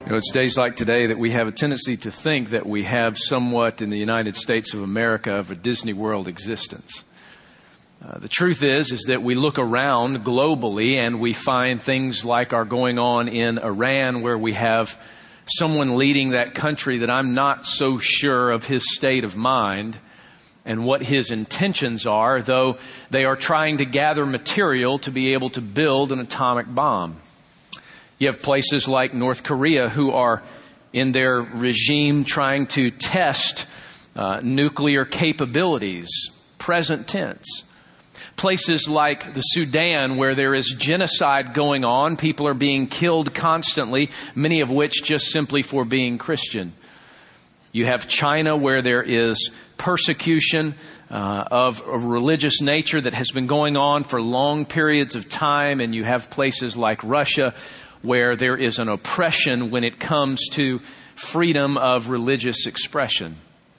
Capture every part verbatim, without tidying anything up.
You know, it's days like today that we have a tendency to think that we have somewhat in the United States of America of a Disney World existence. Uh, the truth is, is that we look around globally and we find things like are going on in Iran, where we have someone leading that country that I'm not so sure of his state of mind and what his intentions are, though they are trying to gather material to be able to build an atomic bomb. You have places like North Korea who are in their regime trying to test uh, nuclear capabilities, present tense. Places like the Sudan, where there is genocide going on. People are being killed constantly, many of which just simply for being Christian. You have China, where there is persecution uh, of a religious nature that has been going on for long periods of time. And you have places like Russia, where there is an oppression when it comes to freedom of religious expression.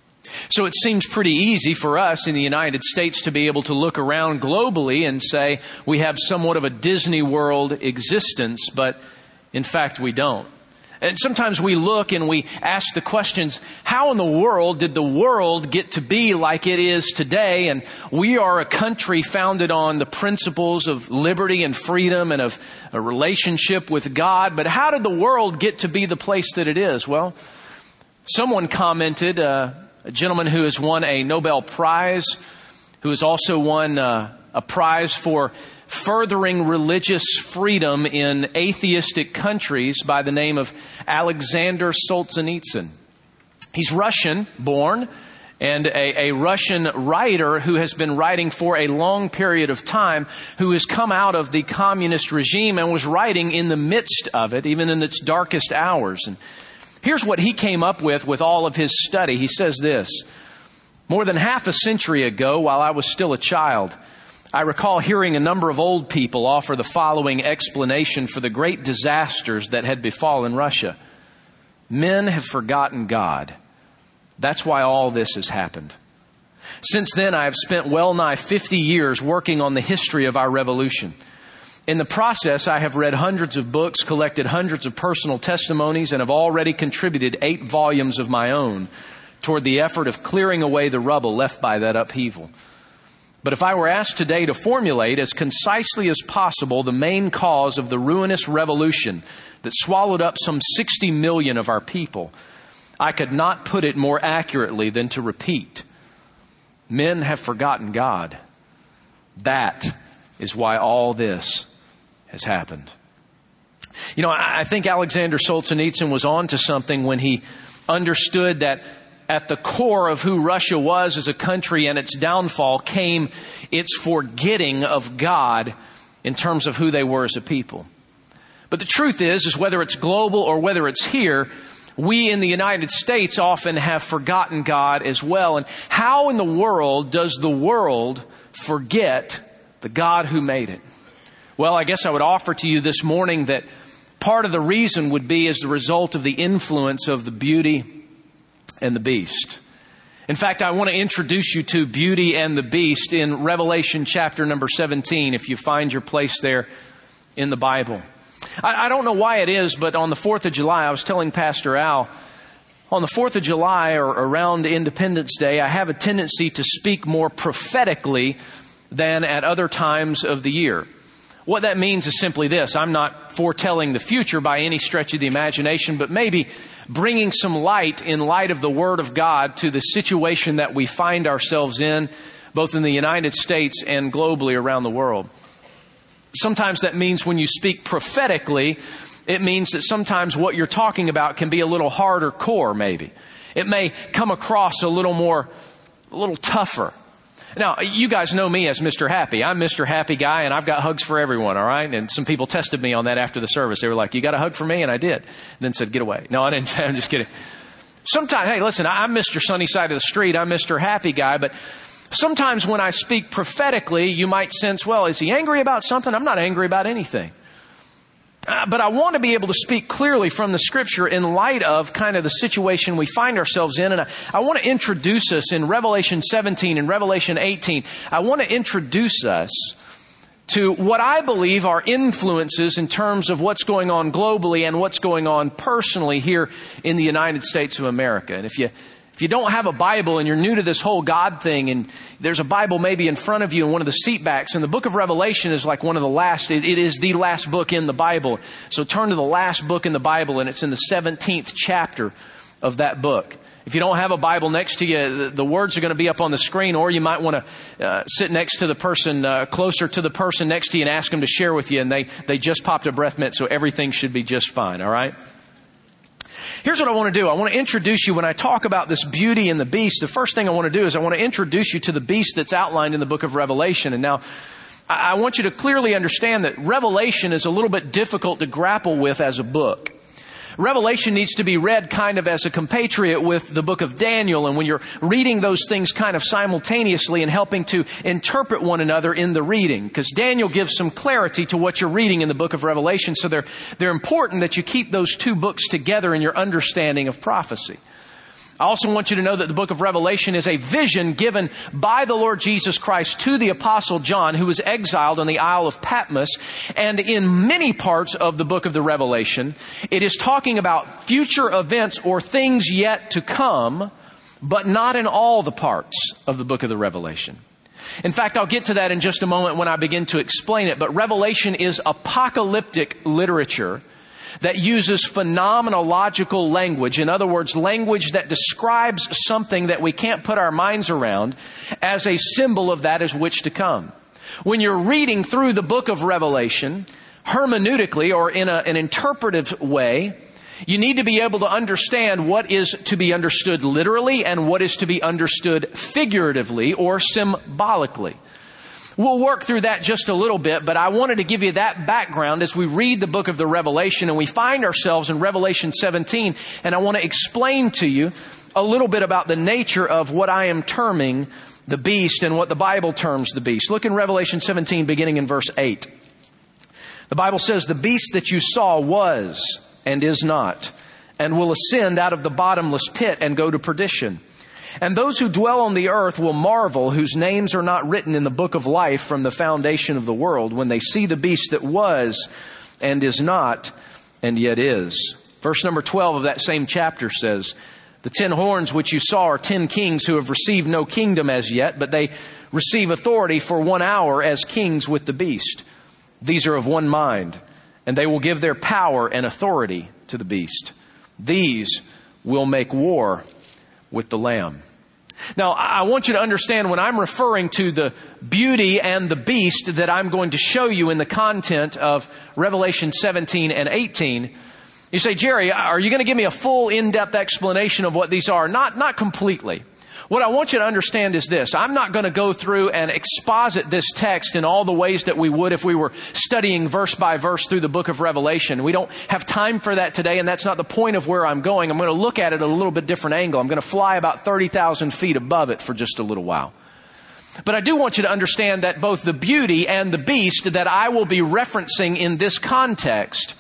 So it seems pretty easy for us in the United States to be able to look around globally and say we have somewhat of a Disney World existence, but in fact we don't. And sometimes we look and we ask the questions, how in the world did the world get to be like it is today? And we are a country founded on the principles of liberty and freedom and of a relationship with God. But how did the world get to be the place that it is? Well, someone commented, uh, a gentleman who has won a Nobel Prize, who has also won uh, a prize for furthering religious freedom in atheistic countries, by the name of Alexander Solzhenitsyn. He's Russian born and a, a Russian writer who has been writing for a long period of time, who has come out of the communist regime and was writing in the midst of it, even in its darkest hours. And here's what he came up with with all of his study. He says this: more than half a century ago, while I was still a child, I recall hearing a number of old people offer the following explanation for the great disasters that had befallen Russia. Men have forgotten God. That's why all this has happened. Since then, I have spent well nigh fifty years working on the history of our revolution. In the process, I have read hundreds of books, collected hundreds of personal testimonies, and have already contributed eight volumes of my own toward the effort of clearing away the rubble left by that upheaval. But if I were asked today to formulate as concisely as possible the main cause of the ruinous revolution that swallowed up some sixty million of our people, I could not put it more accurately than to repeat: men have forgotten God. That is why all this has happened. You know, I think Alexander Solzhenitsyn was on to something when he understood that at the core of who Russia was as a country and its downfall came its forgetting of God in terms of who they were as a people. But the truth is, is whether it's global or whether it's here, we in the United States often have forgotten God as well. And how in the world does the world forget the God who made it? Well, I guess I would offer to you this morning that part of the reason would be as the result of the influence of the Beauty and the Beast. In fact, I want to introduce you to Beauty and the Beast in Revelation chapter number seventeen, if you find your place there in the Bible. I, I don't know why it is, but on the fourth of July, I was telling Pastor Al, on the fourth of July or around Independence Day, I have a tendency to speak more prophetically than at other times of the year. What that means is simply this: I'm not foretelling the future by any stretch of the imagination, but maybe bringing some light in light of the Word of God to the situation that we find ourselves in, both in the United States and globally around the world. Sometimes that means when you speak prophetically, it means that sometimes what you're talking about can be a little harder core, maybe. It may come across a little more, a little tougher. Now, you guys know me as Mister Happy. I'm Mister Happy Guy, and I've got hugs for everyone, all right? And some people tested me on that after the service. They were like, you got a hug for me? And I did. And then said, get away. No, I didn't say, I'm just kidding. Sometimes, hey, listen, I'm Mister Sunny Side of the Street. I'm Mister Happy Guy. But sometimes when I speak prophetically, you might sense, well, is he angry about something? I'm not angry about anything. Uh, but I want to be able to speak clearly from the Scripture in light of kind of the situation we find ourselves in. And I, I want to introduce us in Revelation seventeen and Revelation eighteen. I want to introduce us to what I believe are influences in terms of what's going on globally and what's going on personally here in the United States of America. And if you If you don't have a Bible and you're new to this whole God thing, and there's a Bible maybe in front of you in one of the seat backs, and the book of Revelation is like one of the last, it, it is the last book in the Bible. So turn to the last book in the Bible, and it's in the seventeenth chapter of that book. If you don't have a Bible next to you, the, the words are going to be up on the screen, or you might want to uh, sit next to the person, uh, closer to the person next to you and ask them to share with you, and they, they just popped a breath mint, so everything should be just fine, all right? Here's what I want to do. I want to introduce you when I talk about this beauty and the beast. The first thing I want to do is I want to introduce you to the beast that's outlined in the book of Revelation. And now I want you to clearly understand that Revelation is a little bit difficult to grapple with as a book. Revelation needs to be read kind of as a compatriot with the book of Daniel. And when you're reading those things kind of simultaneously and helping to interpret one another in the reading, because Daniel gives some clarity to what you're reading in the book of Revelation. So they're, they're important that you keep those two books together in your understanding of prophecy. I also want you to know that the book of Revelation is a vision given by the Lord Jesus Christ to the Apostle John, who was exiled on the Isle of Patmos. And in many parts of the book of the Revelation, it is talking about future events or things yet to come, but not in all the parts of the book of the Revelation. In fact, I'll get to that in just a moment when I begin to explain it. But Revelation is apocalyptic literature that uses phenomenological language. In other words, language that describes something that we can't put our minds around as a symbol of that is which to come. When you're reading through the book of Revelation, hermeneutically or in a, an interpretive way, you need to be able to understand what is to be understood literally and what is to be understood figuratively or symbolically. We'll work through that just a little bit, but I wanted to give you that background as we read the book of the Revelation, and we find ourselves in Revelation seventeen, and I want to explain to you a little bit about the nature of what I am terming the beast and what the Bible terms the beast. Look in Revelation seventeen, beginning in verse eight. The Bible says, "The beast that you saw was and is not, and will ascend out of the bottomless pit and go to perdition. And those who dwell on the earth will marvel, whose names are not written in the book of life from the foundation of the world, when they see the beast that was and is not and yet is." Verse number twelve of that same chapter says, "The ten horns which you saw are ten kings who have received no kingdom as yet, but they receive authority for one hour as kings with the beast. These are of one mind, and they will give their power and authority to the beast. These will make war with the Lamb." Now, I want you to understand when I'm referring to the beauty and the beast that I'm going to show you in the content of Revelation seventeen and eighteen, you say, "Jerry, are you going to give me a full in-depth explanation of what these are?" Not, not completely. What I want you to understand is this. I'm not going to go through and exposit this text in all the ways that we would if we were studying verse by verse through the book of Revelation. We don't have time for that today, and that's not the point of where I'm going. I'm going to look at it at a little bit different angle. I'm going to fly about thirty thousand feet above it for just a little while. But I do want you to understand that both the beauty and the beast that I will be referencing in this context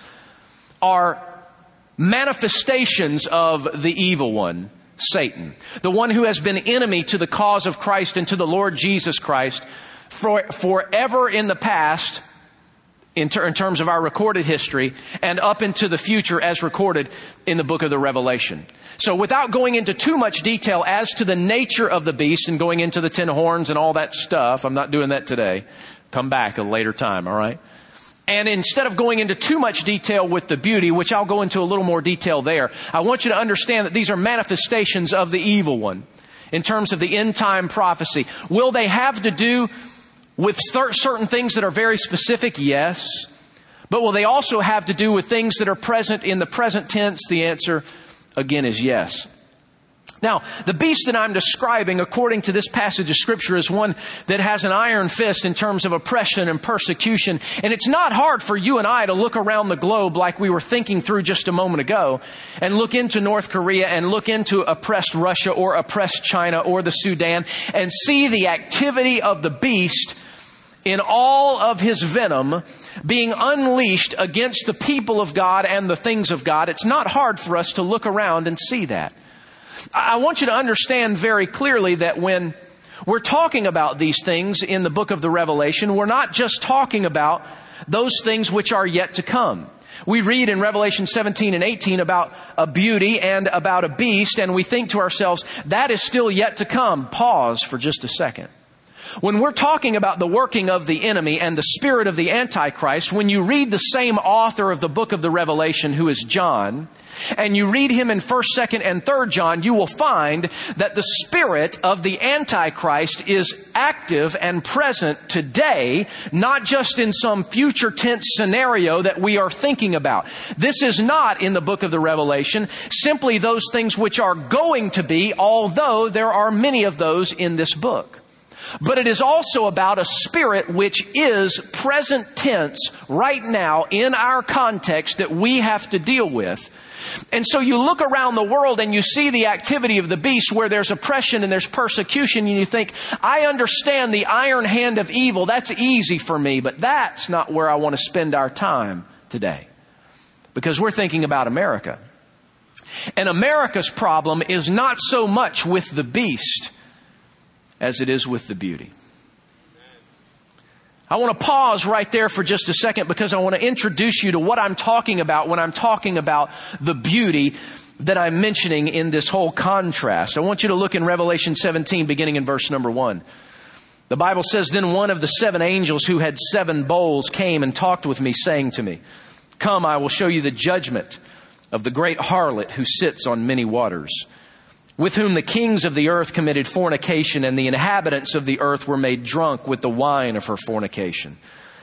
are manifestations of the evil one, Satan, the one who has been enemy to the cause of Christ and to the Lord Jesus Christ for forever in the past, in, ter- in terms of our recorded history, and up into the future as recorded in the book of the Revelation. So without going into too much detail as to the nature of the beast and going into the ten horns and all that stuff, I'm not doing that today. Come back at a later time, all right? And instead of going into too much detail with the beauty, which I'll go into a little more detail there, I want you to understand that these are manifestations of the evil one in terms of the end time prophecy. Will they have to do with certain things that are very specific? Yes. But will they also have to do with things that are present in the present tense? The answer, again, is yes. Now, the beast that I'm describing, according to this passage of Scripture, is one that has an iron fist in terms of oppression and persecution. And it's not hard for you and I to look around the globe like we were thinking through just a moment ago and look into North Korea and look into oppressed Russia or oppressed China or the Sudan and see the activity of the beast in all of his venom being unleashed against the people of God and the things of God. It's not hard for us to look around and see that. I want you to understand very clearly that when We're talking about these things in the book of the Revelation. We're not just talking about those things which are yet to come. We read in Revelation seventeen and eighteen about a beauty and about a beast, and we think to ourselves, that is still yet to come. Pause for just a second. When we're talking about the working of the enemy and the spirit of the Antichrist, when you read the same author of the book of the Revelation, who is John, and you read him in first, second, and third John, you will find that the spirit of the Antichrist is active and present today, not just in some future tense scenario that we are thinking about. This is not in the book of the Revelation simply those things which are going to be, although there are many of those in this book. But it is also about a spirit which is present tense right now in our context that we have to deal with. And so you look around the world and you see the activity of the beast where there's oppression and there's persecution, and you think, I understand the iron hand of evil. That's easy for me, but that's not where I want to spend our time today. Because we're thinking about America. And America's problem is not so much with the beast as it is with the beauty. I want to pause right there for just a second because I want to introduce you to what I'm talking about when I'm talking about the beauty that I'm mentioning in this whole contrast. I want you to look in Revelation seventeen, beginning in verse number one. The Bible says, Then one of the seven angels who had seven bowls came and talked with me, saying to me, Come, I will show you the judgment of the great harlot who sits on many waters, with whom the kings of the earth committed fornication, and the inhabitants of the earth were made drunk with the wine of her fornication.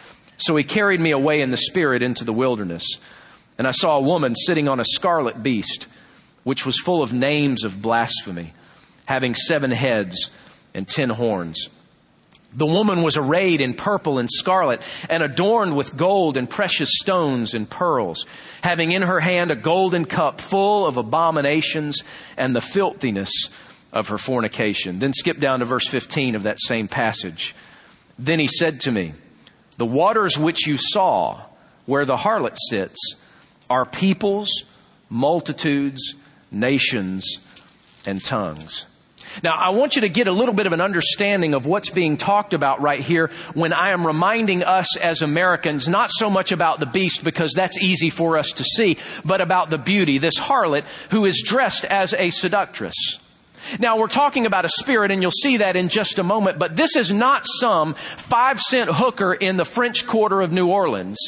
So he carried me away in the spirit into the wilderness, and I saw a woman sitting on a scarlet beast, which was full of names of blasphemy, having seven heads and ten horns. The woman was arrayed in purple and scarlet, and adorned with gold and precious stones and pearls, having in her hand a golden cup full of abominations and the filthiness of her fornication. Then skip down to verse fifteen of that same passage. Then he said to me, The waters which you saw, where the harlot sits, are peoples, multitudes, nations, and tongues. Now, I want you to get a little bit of an understanding of what's being talked about right here when I am reminding us as Americans, not so much about the beast because that's easy for us to see, but about the beauty, this harlot who is dressed as a seductress. Now, we're talking about a spirit, and you'll see that in just a moment, but this is not some five-cent hooker in the French Quarter of New Orleans.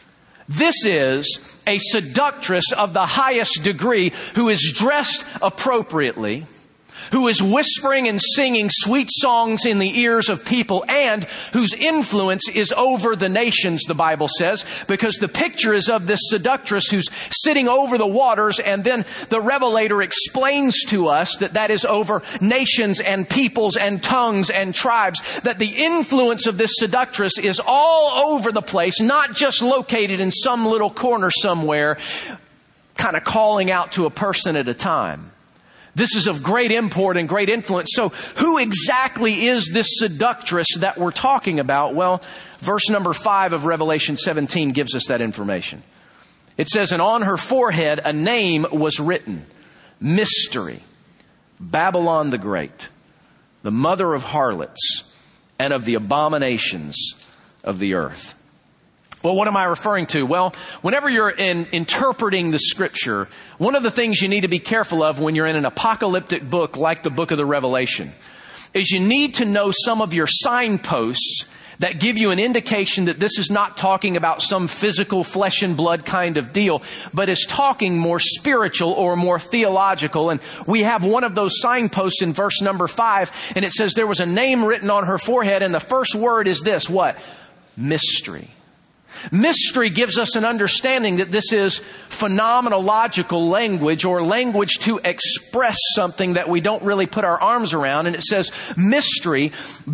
This is a seductress of the highest degree who is dressed appropriately, who is whispering and singing sweet songs in the ears of people, and whose influence is over the nations, the Bible says, because the picture is of this seductress who's sitting over the waters, and then the Revelator explains to us that that is over nations and peoples and tongues and tribes, that the influence of this seductress is all over the place, not just located in some little corner somewhere, kind of calling out to a person at a time. This is of great import and great influence. So who exactly is this seductress that we're talking about? Well, verse number five of Revelation seventeen gives us that information. It says, And on her forehead a name was written, Mystery, Babylon the Great, the mother of harlots and of the abominations of the earth. Well, what am I referring to? Well, whenever you're in interpreting the scripture, one of the things you need to be careful of when you're in an apocalyptic book like the book of the Revelation is you need to know some of your signposts that give you an indication that this is not talking about some physical flesh and blood kind of deal, but is talking more spiritual or more theological. And we have one of those signposts in verse number five, and it says there was a name written on her forehead, and the first word is this, what? Mystery. Mystery gives us an understanding that this is phenomenological language, or language to express something that we don't really put our arms around. And it says, Mystery,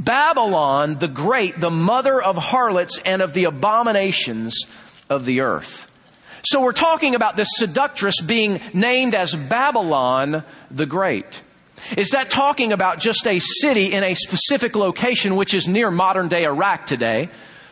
Babylon the Great, the mother of harlots and of the abominations of the earth. So we're talking about this seductress being named as Babylon the Great. Is that talking about just a city in a specific location, which is near modern day Iraq today?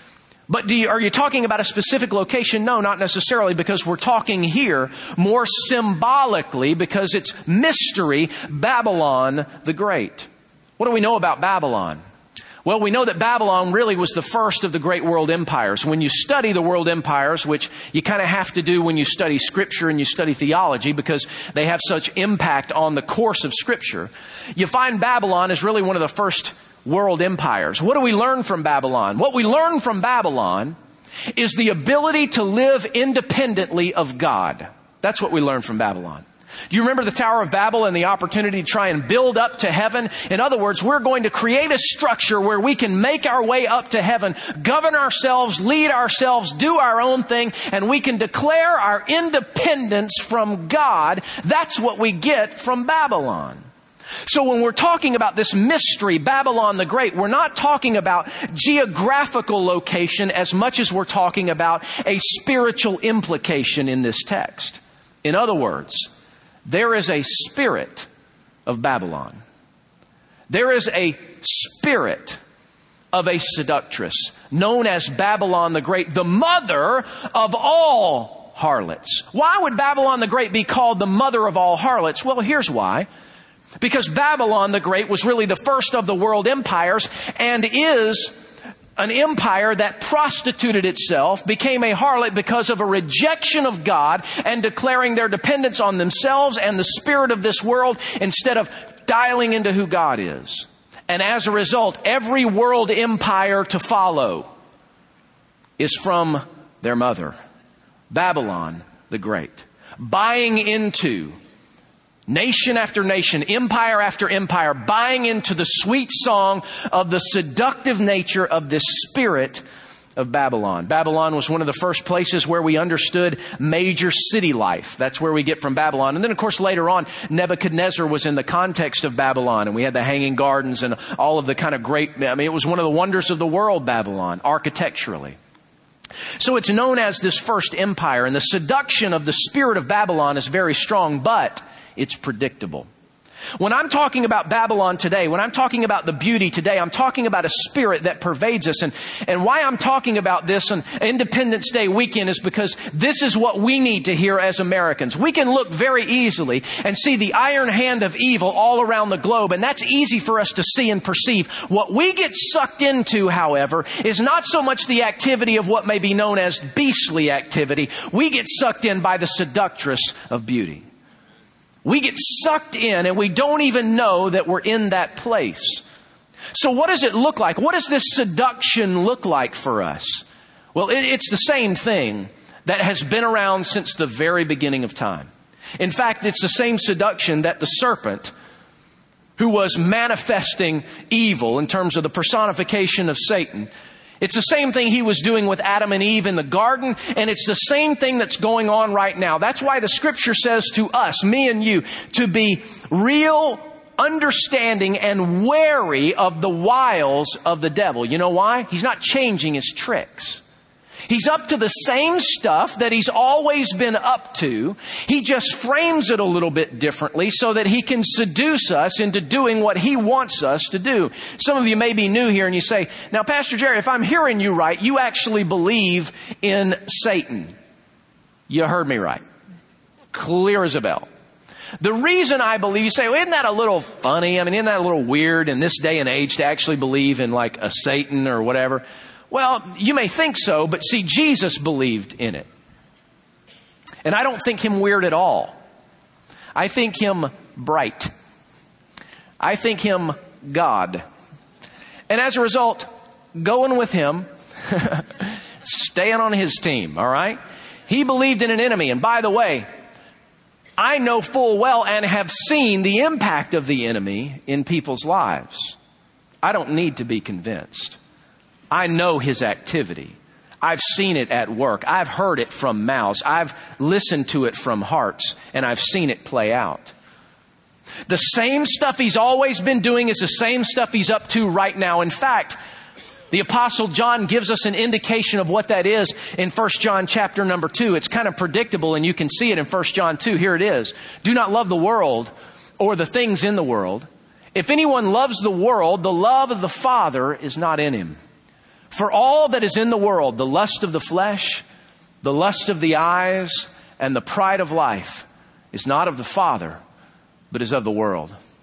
But do you, are you talking about a specific location? No, not necessarily, because we're talking here more symbolically, because it's mystery, Babylon the Great. What do we know about Babylon? Well, we know that Babylon really was the first of the great world empires. When you study the world empires, which you kind of have to do when you study Scripture and you study theology because they have such impact on the course of Scripture, you find Babylon is really one of the first world empires. What do we learn from Babylon? What we learn from Babylon is the ability to live independently of God. That's what we learn from Babylon. Do you remember the Tower of Babel and the opportunity to try and build up to heaven? In other words, we're going to create a structure where we can make our way up to heaven, govern ourselves, lead ourselves, do our own thing, and we can declare our independence from God. That's what we get from Babylon. So when we're talking about this mystery, Babylon the Great, we're not talking about geographical location as much as we're talking about a spiritual implication in this text. In other words, there is a spirit of Babylon. There is a spirit of a seductress known as Babylon the Great, the mother of all harlots. Why would Babylon the Great be called the mother of all harlots? Well, here's why. Because Babylon the Great was really the first of the world empires and is an empire that prostituted itself, became a harlot because of a rejection of God and declaring their dependence on themselves and the spirit of this world instead of dialing into who God is. And as a result, every world empire to follow is from their mother, Babylon the Great, buying into nation after nation, empire after empire, buying into the sweet song of the seductive nature of this spirit of Babylon. Babylon was one of the first places where we understood major city life. That's where we get from Babylon. And then, of course, later on, Nebuchadnezzar was in the context of Babylon, and we had the Hanging Gardens and all of the kind of great, I mean, it was one of the wonders of the world, Babylon, architecturally. So it's known as this first empire, and the seduction of the spirit of Babylon is very strong, but it's predictable. When I'm talking about Babylon today, when I'm talking about the beauty today, I'm talking about a spirit that pervades us. And, and why I'm talking about this on Independence Day weekend is because this is what we need to hear as Americans. We can look very easily and see the iron hand of evil all around the globe, and that's easy for us to see and perceive. What we get sucked into, however, is not so much the activity of what may be known as beastly activity. We get sucked in by the seductress of beauty. We get sucked in and we don't even know that we're in that place. So what does it look like? What does this seduction look like for us? Well, it's the same thing that has been around since the very beginning of time. In fact, it's the same seduction that the serpent, who was manifesting evil in terms of the personification of Satan, it's the same thing he was doing with Adam and Eve in the garden, and it's the same thing that's going on right now. That's why the Scripture says to us, me and you, to be real, understanding, and wary of the wiles of the devil. You know why? He's not changing his tricks. He's up to the same stuff that he's always been up to. He just frames it a little bit differently so that he can seduce us into doing what he wants us to do. Some of you may be new here and you say, now, Pastor Jerry, if I'm hearing you right, you actually believe in Satan. You heard me right. Clear as a bell. The reason I believe, you say, well, isn't that a little funny? I mean, isn't that a little weird in this day and age to actually believe in like a Satan or whatever? Well, you may think so, but see, Jesus believed in it. And I don't think him weird at all. I think him bright. I think him God. And as a result, going with him, staying on his team, all right? He believed in an enemy. And by the way, I know full well and have seen the impact of the enemy in people's lives. I don't need to be convinced. I know his activity. I've seen it at work. I've heard it from mouths. I've listened to it from hearts, and I've seen it play out. The same stuff he's always been doing is the same stuff he's up to right now. In fact, the Apostle John gives us an indication of what that is in First John chapter number two. It's kind of predictable, and you can see it in First John two. Here it is. Do not love the world or the things in the world. If anyone loves the world, the love of the Father is not in him. For all that is in the world, the lust of the flesh, the lust of the eyes, and the pride of life is not of the Father, but is of the world.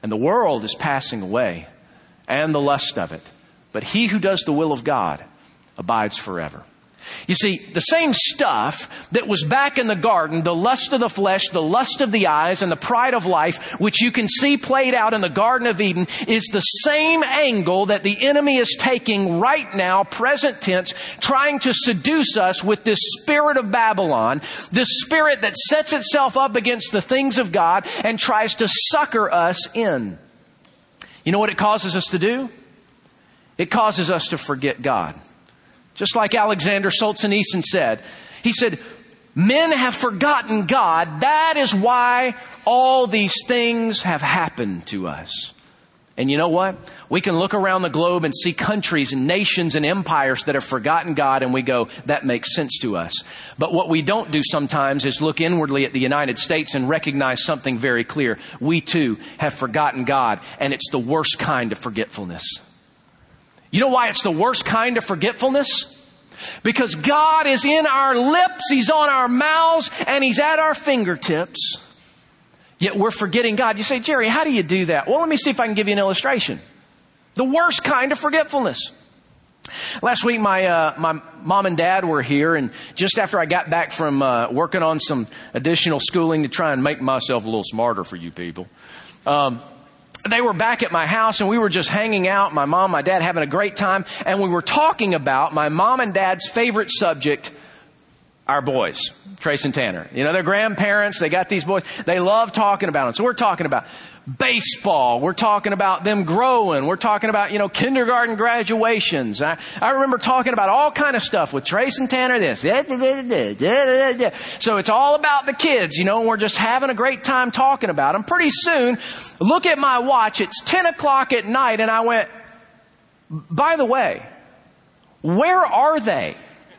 and the world is passing away, and the lust of it. But he who does the will of God abides forever. You see, the same stuff that was back in the garden, the lust of the flesh, the lust of the eyes, and the pride of life, which you can see played out in the Garden of Eden, is the same angle that the enemy is taking right now, present tense, trying to seduce us with this spirit of Babylon, this spirit that sets itself up against the things of God and tries to sucker us in. You know what it causes us to do? It causes us to forget God. Just like Alexander Solzhenitsyn said, he said, men have forgotten God. That is why all these things have happened to us. And you know what? We can look around the globe and see countries and nations and empires that have forgotten God, and we go, that makes sense to us. But what we don't do sometimes is look inwardly at the United States and recognize something very clear. We too have forgotten God, and it's the worst kind of forgetfulness. You know why it's the worst kind of forgetfulness? Because God is in our lips, He's on our mouths, and He's at our fingertips. Yet we're forgetting God. You say, Jerry, how do you do that? Well, let me see if I can give you an illustration. The worst kind of forgetfulness. Last week, my uh, my mom and dad were here, and just after I got back from uh, working on some additional schooling to try and make myself a little smarter for you people, um, they were back at my house, and we were just hanging out, my mom, my dad, having a great time. And we were talking about my mom and dad's favorite subject, our boys, Trace and Tanner. You know, they're grandparents. They got these boys. They love talking about them. So we're talking about baseball. We're talking about them growing. We're talking about, you know, kindergarten graduations. I, I remember talking about all kind of stuff with Trace and Tanner, this. So it's all about the kids, you know, and we're just having a great time talking about them. Pretty soon, look at my watch. It's ten o'clock at night, and I went, by the way, where are they?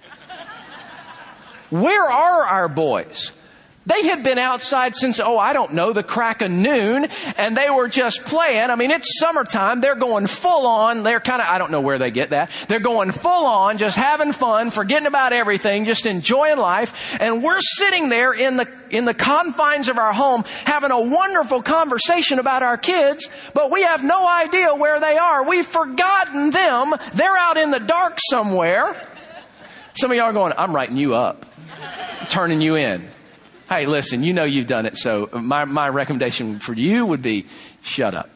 Where are our boys? They had been outside since, oh, I don't know, the crack of noon, and they were just playing. I mean, it's summertime. They're going full on. They're kind of, I don't know where they get that. They're going full on, just having fun, forgetting about everything, just enjoying life. And we're sitting there in the, in the confines of our home, having a wonderful conversation about our kids, but we have no idea where they are. We've forgotten them. They're out in the dark somewhere. Some of y'all are going, I'm writing you up, turning you in. Hey, listen, you know you've done it, so my, my recommendation for you would be, shut up.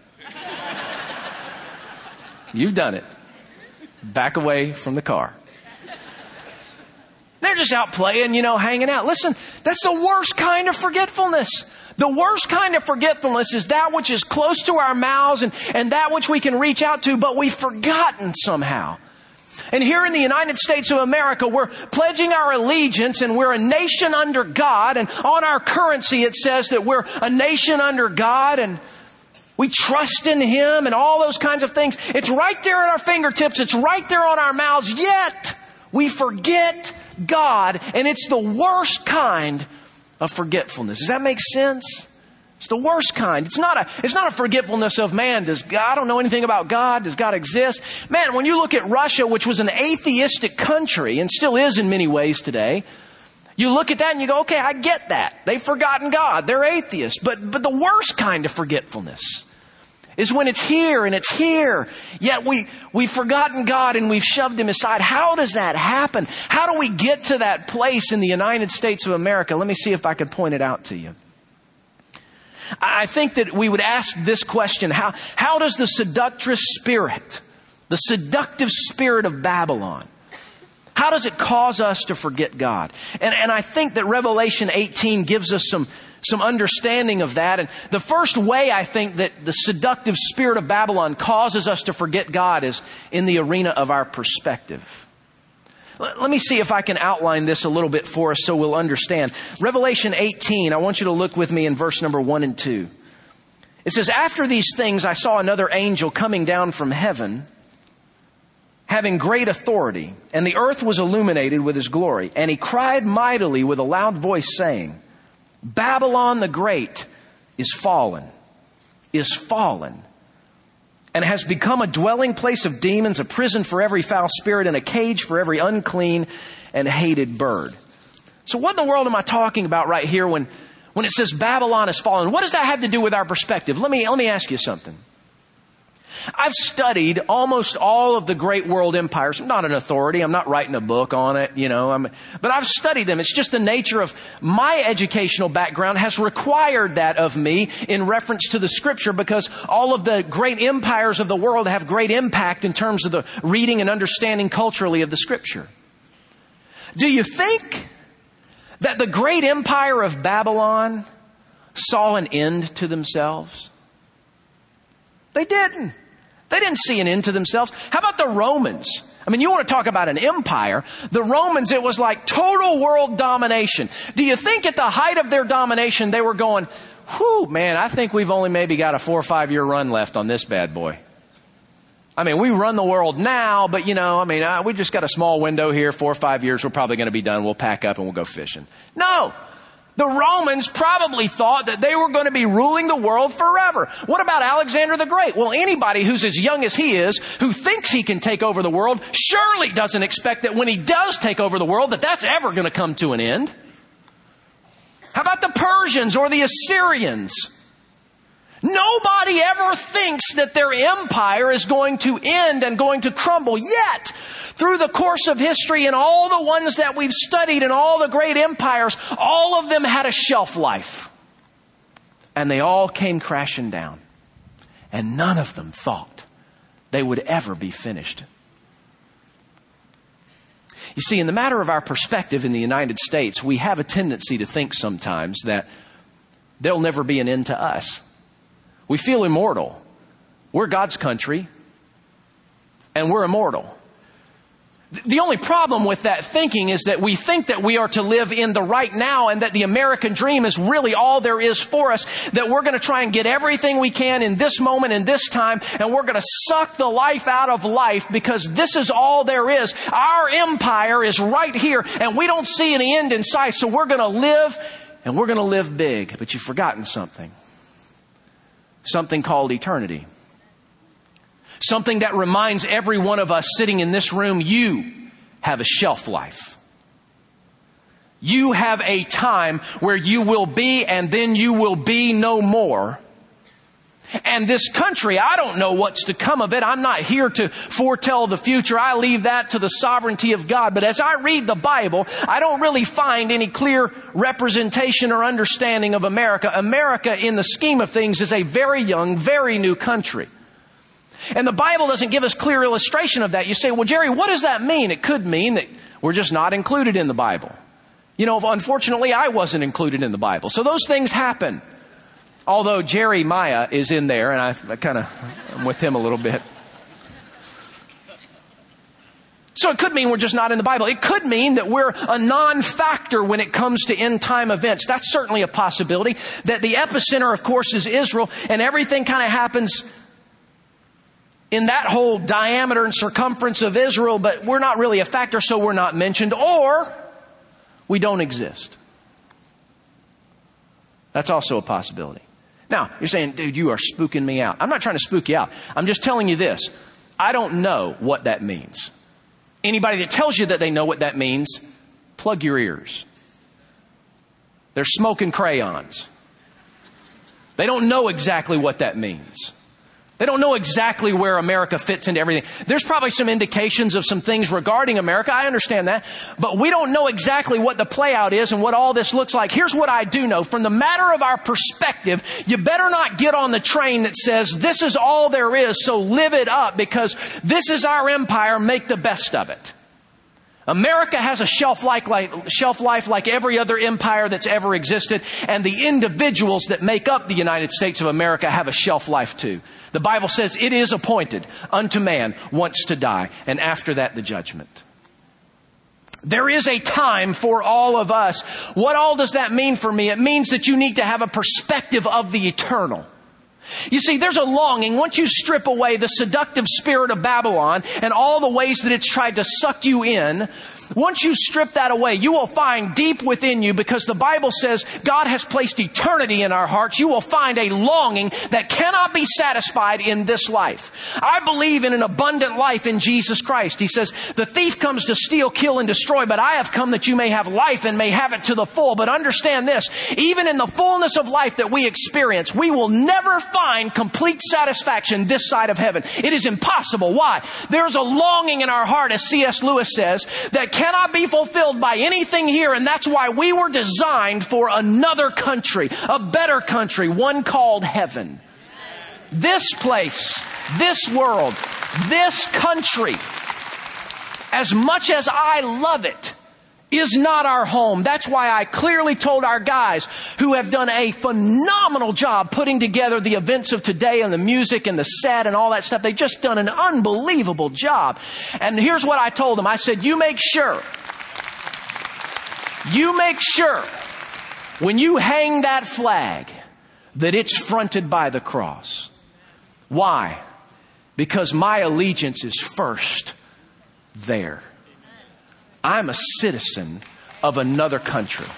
You've done it. Back away from the car. They're just out playing, you know, hanging out. Listen, that's the worst kind of forgetfulness. The worst kind of forgetfulness is that which is close to our mouths and, and that which we can reach out to, but we've forgotten somehow. And here in the United States of America, we're pledging our allegiance, and we're a nation under God. And on our currency, it says that we're a nation under God, and we trust in Him and all those kinds of things. It's right there at our fingertips. It's right there on our mouths. Yet we forget God, and it's the worst kind of forgetfulness. Does that make sense? It's the worst kind. It's not a, it's not a forgetfulness of, man, does God, I don't know anything about God. Does God exist? Man, when you look at Russia, which was an atheistic country and still is in many ways today, you look at that and you go, okay, I get that. They've forgotten God. They're atheists. But, but the worst kind of forgetfulness is when it's here and it's here. Yet we, we've forgotten God and we've shoved Him aside. How does that happen? How do we get to that place in the United States of America? Let me see if I can point it out to you. I think that we would ask this question, how, how does the seductress spirit, the seductive spirit of Babylon, how does it cause us to forget God? And, and I think that Revelation eighteen gives us some, some understanding of that. And the first way I think that the seductive spirit of Babylon causes us to forget God is in the arena of our perspective. Let me see if I can outline this a little bit for us so we'll understand. Revelation eighteen, I want you to look with me in verse number one and two. It says, after these things, I saw another angel coming down from heaven, having great authority, and the earth was illuminated with his glory. And he cried mightily with a loud voice, saying, Babylon the Great is fallen, is fallen, and has become a dwelling place of demons, a prison for every foul spirit, and a cage for every unclean and hated bird. So what in the world am I talking about right here when, when it says Babylon has fallen, what does that have to do with our perspective? Let me, let me ask you something. I've studied almost all of the great world empires. I'm not an authority. I'm not writing a book on it, you know, I'm, but I've studied them. It's just the nature of my educational background has required that of me in reference to the scripture, because all of the great empires of the world have great impact in terms of the reading and understanding culturally of the scripture. Do you think that the great empire of Babylon saw an end to themselves? They didn't. They didn't see an end to themselves. How about the Romans? I mean, you want to talk about an empire. The Romans, it was like total world domination. Do you think at the height of their domination, they were going, whew, man, I think we've only maybe got a four or five year run left on this bad boy. I mean, we run the world now, but you know, I mean, uh, we just got a small window here, four or five years, we're probably going to be done. We'll pack up and we'll go fishing. No. The Romans probably thought that they were going to be ruling the world forever. What about Alexander the Great? Well, anybody who's as young as he is, who thinks he can take over the world, surely doesn't expect that when he does take over the world, that that's ever going to come to an end. How about the Persians or the Assyrians? Nobody ever thinks that their empire is going to end and going to crumble. Yet, through the course of history and all the ones that we've studied and all the great empires, all of them had a shelf life. And they all came crashing down. And none of them thought they would ever be finished. You see, in the matter of our perspective in the United States, we have a tendency to think sometimes that there'll never be an end to us. We feel immortal. We're God's country, and we're immortal. The only problem with that thinking is that we think that we are to live in the right now and that the American dream is really all there is for us, that we're going to try and get everything we can in this moment and this time, and we're going to suck the life out of life because this is all there is. Our empire is right here, and we don't see any end in sight, so we're going to live, and we're going to live big. But you've forgotten something. Something called eternity. Something that reminds every one of us sitting in this room, you have a shelf life. You have a time where you will be and then you will be no more. And this country, I don't know what's to come of it. I'm not here to foretell the future. I leave that to the sovereignty of God. But as I read the Bible, I don't really find any clear representation or understanding of America. America, in the scheme of things, is a very young, very new country. And the Bible doesn't give us clear illustration of that. You say, well, Jerry, what does that mean? It could mean that we're just not included in the Bible. You know, unfortunately, I wasn't included in the Bible. So those things happen. Although Jerry Maya is in there, and I, I kind of, I'm with him a little bit. So it could mean we're just not in the Bible. It could mean that we're a non-factor when it comes to end time events. That's certainly a possibility. That the epicenter, of course, is Israel, and everything kind of happens in that whole diameter and circumference of Israel, but we're not really a factor, so we're not mentioned, or we don't exist. That's also a possibility. Now, you're saying, dude, you are spooking me out. I'm not trying to spook you out. I'm just telling you this. I don't know what that means. Anybody that tells you that they know what that means, plug your ears. They're smoking crayons. They don't know exactly what that means. They don't know exactly where America fits into everything. There's probably some indications of some things regarding America. I understand that. But we don't know exactly what the play out is and what all this looks like. Here's what I do know. From the matter of our perspective, you better not get on the train that says this is all there is, so live it up because this is our empire, make the best of it. America has a shelf life, like, shelf life like every other empire that's ever existed, and the individuals that make up the United States of America have a shelf life too. The Bible says it is appointed unto man once to die, and after that the judgment. There is a time for all of us. What all does that mean for me? It means that you need to have a perspective of the eternal. You see, there's a longing, once you strip away the seductive spirit of Babylon and all the ways that it's tried to suck you in, Once you strip that away, you will find deep within you, because the Bible says God has placed eternity in our hearts, you will find a longing that cannot be satisfied in this life. I believe in an abundant life in Jesus Christ. He says, the thief comes to steal, kill, and destroy, but I have come that you may have life and may have it to the full. But understand this, even in the fullness of life that we experience, we will never find complete satisfaction this side of heaven. It is impossible. Why? There's a longing in our heart, as C S Lewis says, that cannot be fulfilled by anything here, and that's why we were designed for another country, a better country, one called heaven. This place, this world, this country, as much as I love it, is not our home. That's why I clearly told our guys, who have done a phenomenal job putting together the events of today and the music and the set and all that stuff. They've just done an unbelievable job. And here's what I told them. I said, you make sure, you make sure when you hang that flag that it's fronted by the cross. Why? Because my allegiance is first there. I'm a citizen of another country.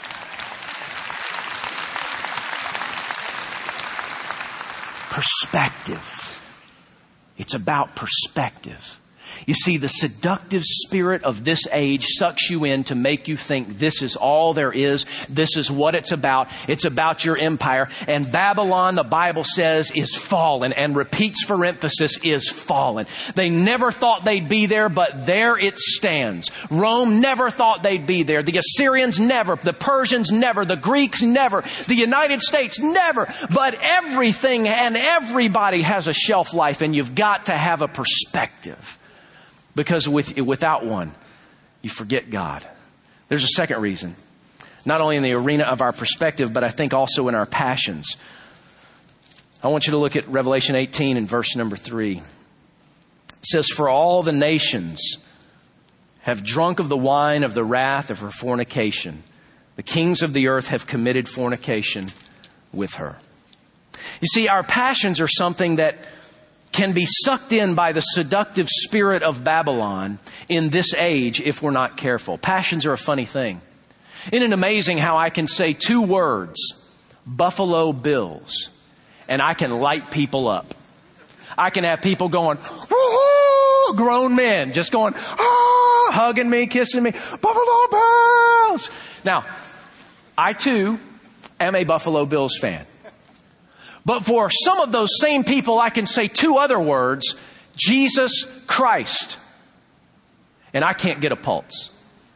Perspective. It's about perspective. You see, the seductive spirit of this age sucks you in to make you think this is all there is. This is what it's about. It's about your empire. And Babylon, the Bible says, is fallen, and repeats for emphasis, is fallen. They never thought they'd be there, but there it stands. Rome never thought they'd be there. The Assyrians never. The Persians never. The Greeks never. The United States never. But everything and everybody has a shelf life, and you've got to have a perspective. Because with, without one, you forget God. There's a second reason. Not only in the arena of our perspective, but I think also in our passions. I want you to look at Revelation eighteen and verse number three. It says, for all the nations have drunk of the wine of the wrath of her fornication. The kings of the earth have committed fornication with her. You see, our passions are something that can be sucked in by the seductive spirit of Babylon in this age if we're not careful. Passions are a funny thing. Isn't it amazing how I can say two words, Buffalo Bills, and I can light people up? I can have people going, woo-hoo, grown men just going, ah, hugging me, kissing me, Buffalo Bills. Now, I too am a Buffalo Bills fan. But for some of those same people, I can say two other words, Jesus Christ, and I can't get a pulse.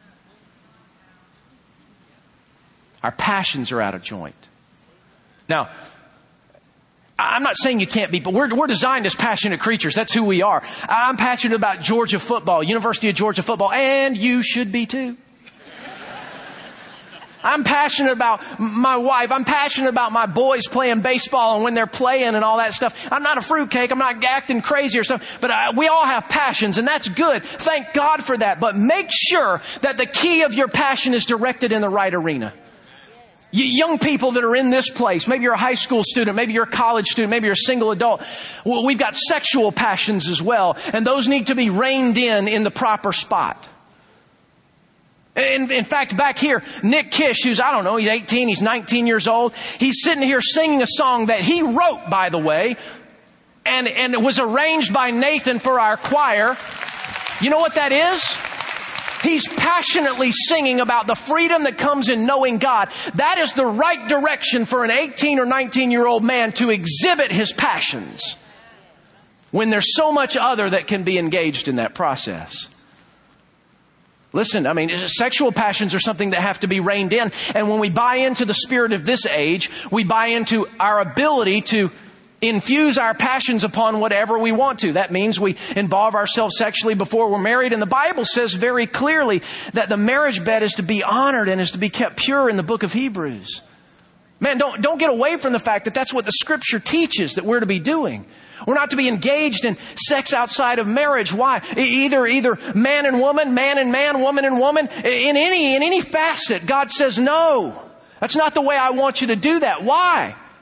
Our passions are out of joint. Now, I'm not saying you can't be, but we're, we're designed as passionate creatures. That's who we are. I'm passionate about Georgia football, University of Georgia football, and you should be too. I'm passionate about my wife. I'm passionate about my boys playing baseball and when they're playing and all that stuff. I'm not a fruitcake. I'm not acting crazy or stuff. But I, we all have passions, and that's good. Thank God for that. But make sure that the key of your passion is directed in the right arena. You young people that are in this place, maybe you're a high school student, maybe you're a college student, maybe you're a single adult. Well, we've got sexual passions as well, and those need to be reined in in the proper spot. In, in fact, back here, Nick Kish, who's, I don't know, he's eighteen, he's nineteen years old. He's sitting here singing a song that he wrote, by the way, and, and it was arranged by Nathan for our choir. You know what that is? He's passionately singing about the freedom that comes in knowing God. That is the right direction for an eighteen or nineteen year old man to exhibit his passions when there's so much other that can be engaged in that process. Listen, I mean, sexual passions are something that have to be reined in. And when we buy into the spirit of this age, we buy into our ability to infuse our passions upon whatever we want to. That means we involve ourselves sexually before we're married. And the Bible says very clearly that the marriage bed is to be honored and is to be kept pure in the book of Hebrews. Man, don't, don't get away from the fact that that's what the Scripture teaches that we're to be doing. We're not to be engaged in sex outside of marriage. Why? Either, either man and woman, man and man, woman and woman. In any, in any facet, God says, no, that's not the way I want you to do that. Why?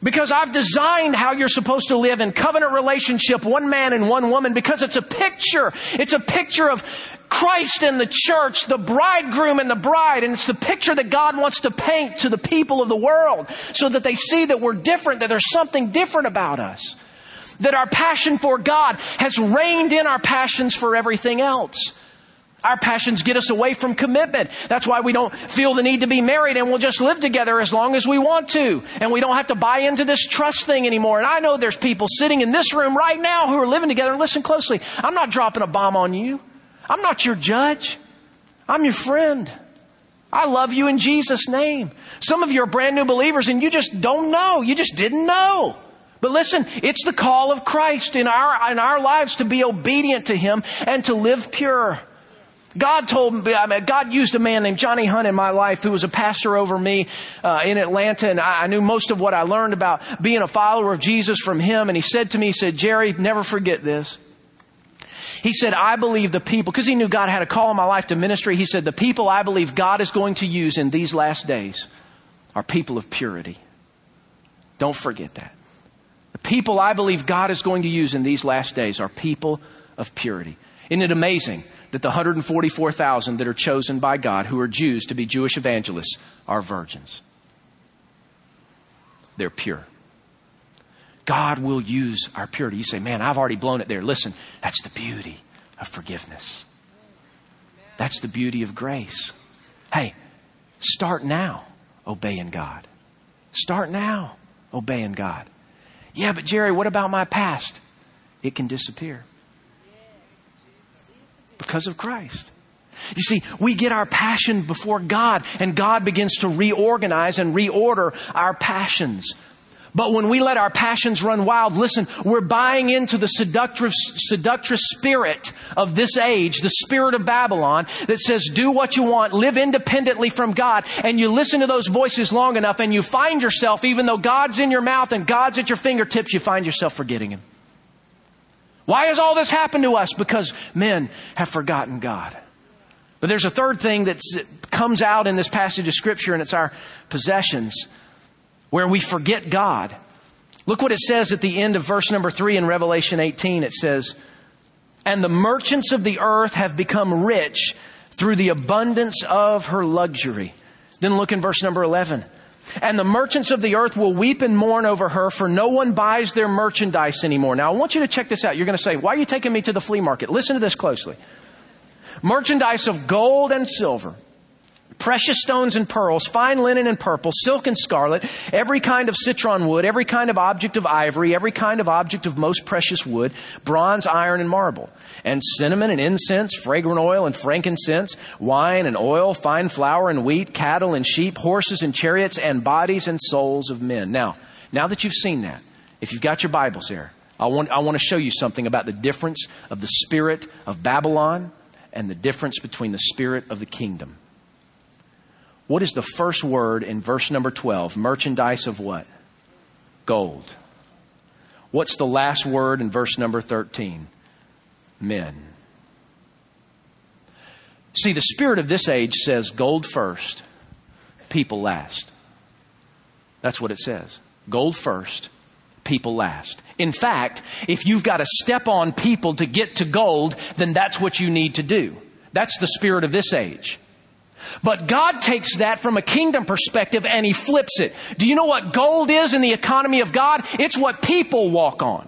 Because I've designed how you're supposed to live in covenant relationship, one man and one woman, because it's a picture. It's a picture of Christ and the church, the bridegroom and the bride. And it's the picture that God wants to paint to the people of the world so that they see that we're different, that there's something different about us. That our passion for God has reined in our passions for everything else. Our passions get us away from commitment. That's why we don't feel the need to be married and we'll just live together as long as we want to. And we don't have to buy into this trust thing anymore. And I know there's people sitting in this room right now who are living together. And listen closely. I'm not dropping a bomb on you. I'm not your judge. I'm your friend. I love you in Jesus' name. Some of you are brand new believers and you just don't know. You just didn't know. But listen, it's the call of Christ in our, in our lives to be obedient to Him and to live pure. God told me, I mean, God used a man named Johnny Hunt in my life who was a pastor over me uh, in Atlanta. And I, I knew most of what I learned about being a follower of Jesus from him. And he said to me, he said, Jerry, never forget this. He said, I believe the people, because he knew God had a call in my life to ministry. He said, the people I believe God is going to use in these last days are people of purity. Don't forget that. The people I believe God is going to use in these last days are people of purity. Isn't it amazing that the one hundred forty-four thousand that are chosen by God who are Jews to be Jewish evangelists are virgins? They're pure. God will use our purity. You say, man, I've already blown it there. Listen, that's the beauty of forgiveness. That's the beauty of grace. Hey, start now obeying God. Start now obeying God. Yeah, but Jerry, what about my past? It can disappear. Because of Christ. You see, we get our passion before God and God begins to reorganize and reorder our passions. But when we let our passions run wild, listen, we're buying into the seductress, seductress spirit of this age, the spirit of Babylon that says, do what you want, live independently from God. And you listen to those voices long enough and you find yourself, even though God's in your mouth and God's at your fingertips, you find yourself forgetting Him. Why has all this happened to us? Because men have forgotten God. But there's a third thing that comes out in this passage of Scripture, and it's our possessions, where we forget God. Look what it says at the end of verse number three in Revelation eighteen. It says, and the merchants of the earth have become rich through the abundance of her luxury. Then look in verse number eleven. And the merchants of the earth will weep and mourn over her, for no one buys their merchandise anymore. Now, I want you to check this out. You're going to say, why are you taking me to the flea market? Listen to this closely. Merchandise of gold and silver, precious stones and pearls, fine linen and purple, silk and scarlet, every kind of citron wood, every kind of object of ivory, every kind of object of most precious wood, bronze, iron, and marble, and cinnamon and incense, fragrant oil and frankincense, wine and oil, fine flour and wheat, cattle and sheep, horses and chariots, and bodies and souls of men. Now, now that you've seen that, if you've got your Bibles there, I want, I want to show you something about the difference of the spirit of Babylon and the difference between the spirit of the kingdom. What is the first word in verse number twelve? Merchandise of what? Gold. What's the last word in verse number thirteen? Men. See, the spirit of this age says gold first, people last. That's what it says. Gold first, people last. In fact, if you've got to step on people to get to gold, then that's what you need to do. That's the spirit of this age. But God takes that from a kingdom perspective and He flips it. Do you know what gold is in the economy of God? It's what people walk on.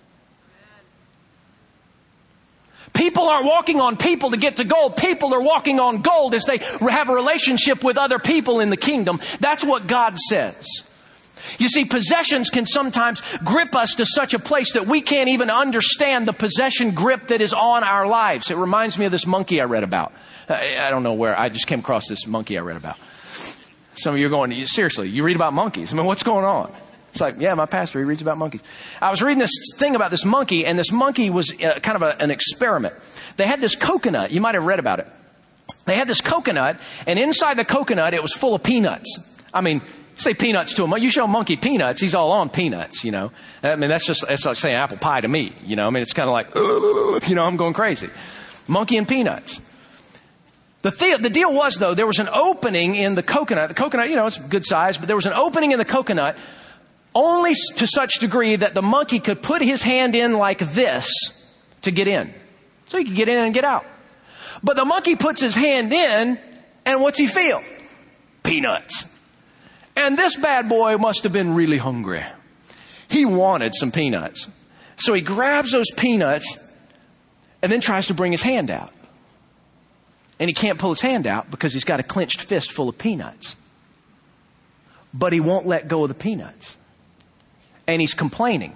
People aren't walking on people to get to gold. People are walking on gold as they have a relationship with other people in the kingdom. That's what God says. You see, possessions can sometimes grip us to such a place that we can't even understand the possession grip that is on our lives. It reminds me of this monkey I read about. I don't know where. I just came across this monkey I read about. Some of you are going, seriously, you read about monkeys? I mean, what's going on? It's like, yeah, my pastor, he reads about monkeys. I was reading this thing about this monkey, and this monkey was uh, kind of a, an experiment. They had this coconut. You might have read about it. They had this coconut, and inside the coconut, it was full of peanuts. I mean, say peanuts to him. You show a monkey peanuts, he's all on peanuts, you know. I mean, that's just, that's like saying apple pie to me, you know. I mean, it's kind of like, you know, I'm going crazy. Monkey and peanuts. The, the, the deal was, though, there was an opening in the coconut. The coconut, you know, it's good size, but there was an opening in the coconut only to such degree that the monkey could put his hand in like this to get in. So he could get in and get out. But the monkey puts his hand in, and what's he feel? Peanuts. And this bad boy must have been really hungry. He wanted some peanuts. So he grabs those peanuts and then tries to bring his hand out. And he can't pull his hand out because he's got a clenched fist full of peanuts. But he won't let go of the peanuts. And he's complaining.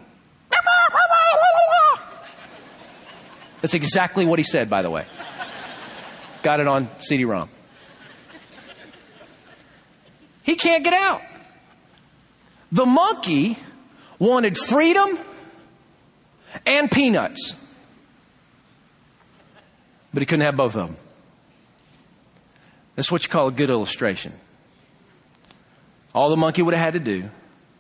That's exactly what he said, by the way. Got it on C D ROM. He can't get out. The monkey wanted freedom and peanuts. But he couldn't have both of them. That's what you call a good illustration. All the monkey would have had to do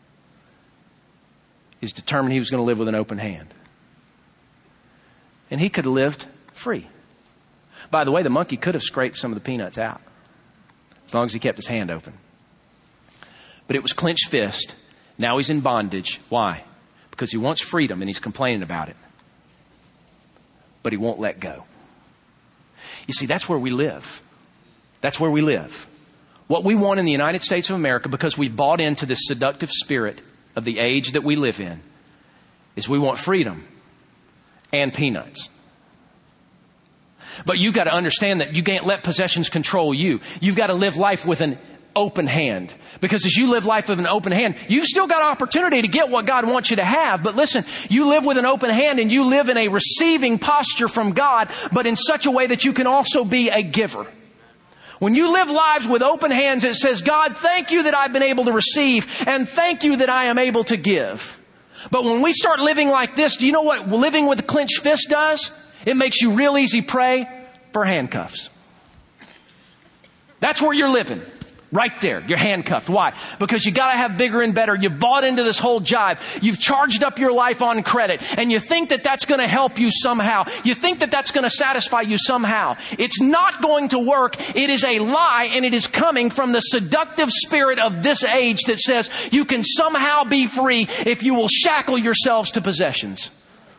is determine he was going to live with an open hand. And he could have lived free. By the way, the monkey could have scraped some of the peanuts out as long as he kept his hand open. But it was clenched fist. Now he's in bondage. Why? Because he wants freedom and he's complaining about it. But he won't let go. You see, that's where we live. That's where we live. What we want in the United States of America, because we've bought into this seductive spirit of the age that we live in, is we want freedom and peanuts. But you've got to understand that you can't let possessions control you. You've got to live life with an open hand. Because as you live life with an open hand, you've still got opportunity to get what God wants you to have. But listen, you live with an open hand and you live in a receiving posture from God, but in such a way that you can also be a giver. When you live lives with open hands, it says, God, thank you that I've been able to receive, and thank you that I am able to give. But when we start living like this, do you know what living with a clenched fist does? It makes you real easy prey for handcuffs. That's where you're living. Right there. You're handcuffed. Why? Because you gotta have bigger and better. You've bought into this whole jive. You've charged up your life on credit. And you think that that's gonna help you somehow. You think that that's gonna satisfy you somehow. It's not going to work. It is a lie, and it is coming from the seductive spirit of this age that says you can somehow be free if you will shackle yourselves to possessions.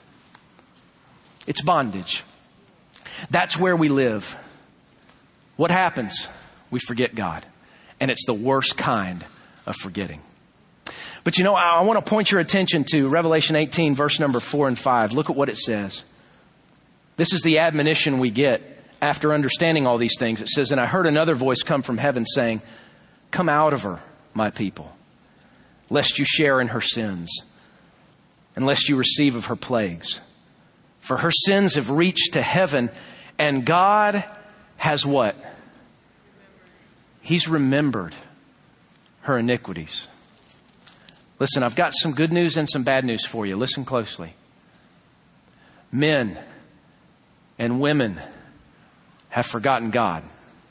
It's bondage. That's where we live. What happens? We forget God. And it's the worst kind of forgetting. But you know, I want to point your attention to Revelation eighteen, verse number four and five. Look at what it says. This is the admonition we get after understanding all these things. It says, and I heard another voice come from heaven saying, come out of her, my people, lest you share in her sins, and lest you receive of her plagues. For her sins have reached to heaven, and God has what? He's remembered her iniquities. Listen, I've got some good news and some bad news for you. Listen closely. Men and women have forgotten God.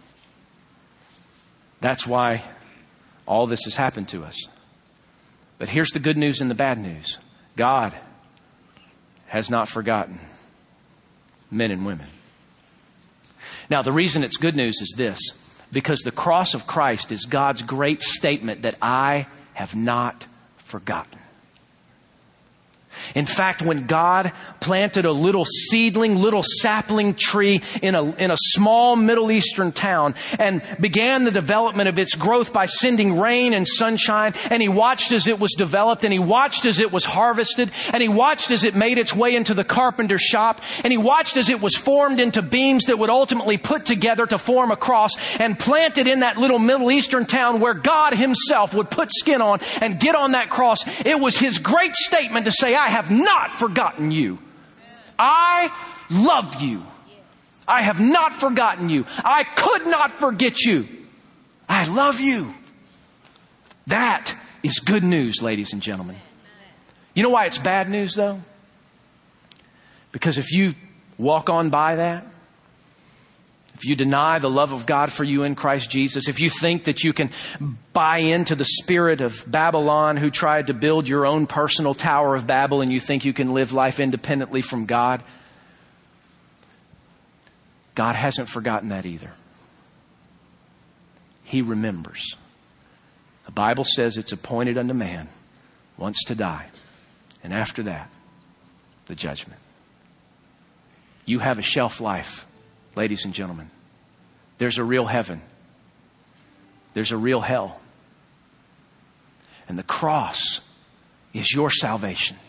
That's why all this has happened to us. But here's the good news and the bad news. God has not forgotten men and women. Now, the reason it's good news is this. Because the cross of Christ is God's great statement that I have not forgotten. In fact, when God planted a little seedling, little sapling tree in a, in a small Middle Eastern town and began the development of its growth by sending rain and sunshine, and He watched as it was developed, and He watched as it was harvested, and He watched as it made its way into the carpenter's shop, and He watched as it was formed into beams that would ultimately put together to form a cross, and planted in that little Middle Eastern town where God Himself would put skin on and get on that cross. It was His great statement to say, I have not forgotten you. I love you. I have not forgotten you. I could not forget you. I love you. That is good news, ladies and gentlemen. You know why it's bad news, though? Because if you walk on by that, if you deny the love of God for you in Christ Jesus, if you think that you can buy into the spirit of Babylon who tried to build your own personal Tower of Babel, and you think you can live life independently from God, God hasn't forgotten that either. He remembers. The Bible says it's appointed unto man once to die. And after that, the judgment. You have a shelf life, ladies and gentlemen. There's a real heaven. There's a real hell. And the cross is your salvation.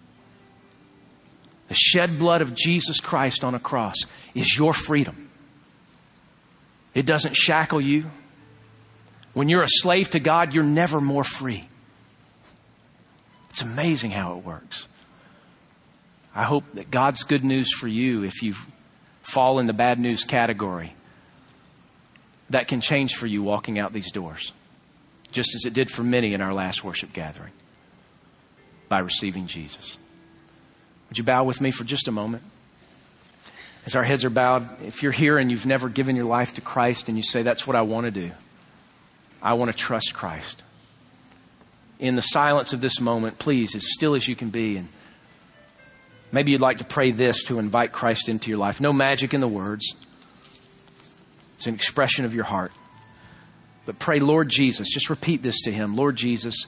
The shed blood of Jesus Christ on a cross is your freedom. It doesn't shackle you. When you're a slave to God, you're never more free. It's amazing how it works. I hope that God's good news for you, if you fall in the bad news category, that can change for you walking out these doors, just as it did for many in our last worship gathering, by receiving Jesus. Would you bow with me for just a moment? As our heads are bowed, if you're here and you've never given your life to Christ and you say, that's what I want to do. I want to trust Christ. In the silence of this moment, please, as still as you can be, and maybe you'd like to pray this to invite Christ into your life. No magic in the words. It's an expression of your heart. But pray, Lord Jesus, just repeat this to Him. Lord Jesus,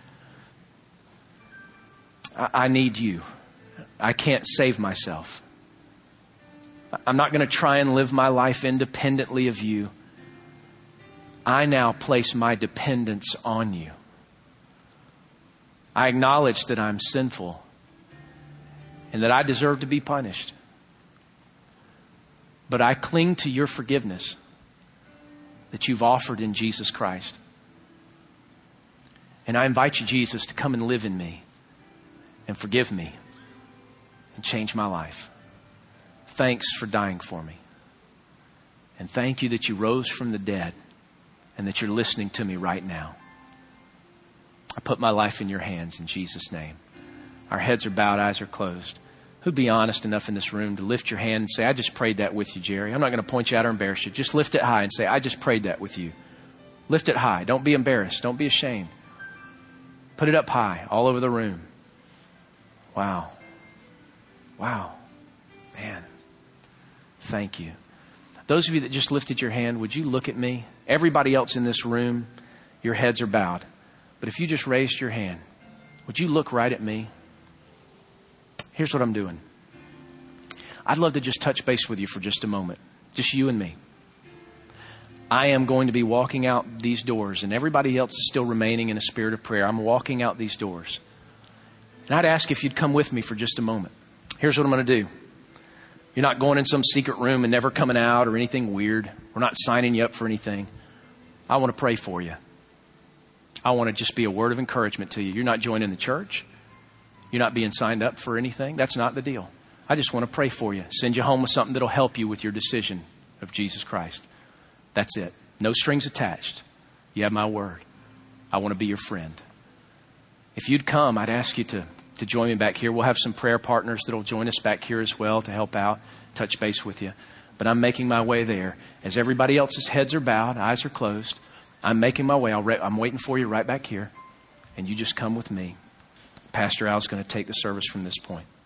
I, I need you. I can't save myself. I'm not going to try and live my life independently of you. I now place my dependence on you. I acknowledge that I'm sinful and that I deserve to be punished. But I cling to your forgiveness that you've offered in Jesus Christ. And I invite you, Jesus, to come and live in me and forgive me and change my life. Thanks for dying for me. And thank you that you rose from the dead and that you're listening to me right now. I put my life in your hands in Jesus' name. Our heads are bowed, eyes are closed. Who'd be honest enough in this room to lift your hand and say, I just prayed that with you, Jerry. I'm not going to point you out or embarrass you. Just lift it high and say, I just prayed that with you. Lift it high. Don't be embarrassed. Don't be ashamed. Put it up high all over the room. Wow. Wow. Man. Thank you. Those of you that just lifted your hand, would you look at me? Everybody else in this room, your heads are bowed. But if you just raised your hand, would you look right at me? Here's what I'm doing. I'd love to just touch base with you for just a moment. Just you and me. I am going to be walking out these doors, and everybody else is still remaining in a spirit of prayer. I'm walking out these doors. And I'd ask if you'd come with me for just a moment. Here's what I'm going to do. You're not going in some secret room and never coming out or anything weird. We're not signing you up for anything. I want to pray for you. I want to just be a word of encouragement to you. You're not joining the church. You're not being signed up for anything. That's not the deal. I just want to pray for you. Send you home with something that'll help you with your decision of Jesus Christ. That's it. No strings attached. You have my word. I want to be your friend. If you'd come, I'd ask you to, to join me back here. We'll have some prayer partners that'll join us back here as well to help out, touch base with you. But I'm making my way there. As everybody else's heads are bowed, eyes are closed, I'm making my way. I'll re- I'm waiting for you right back here. And you just come with me. Pastor Al's going to take the service from this point.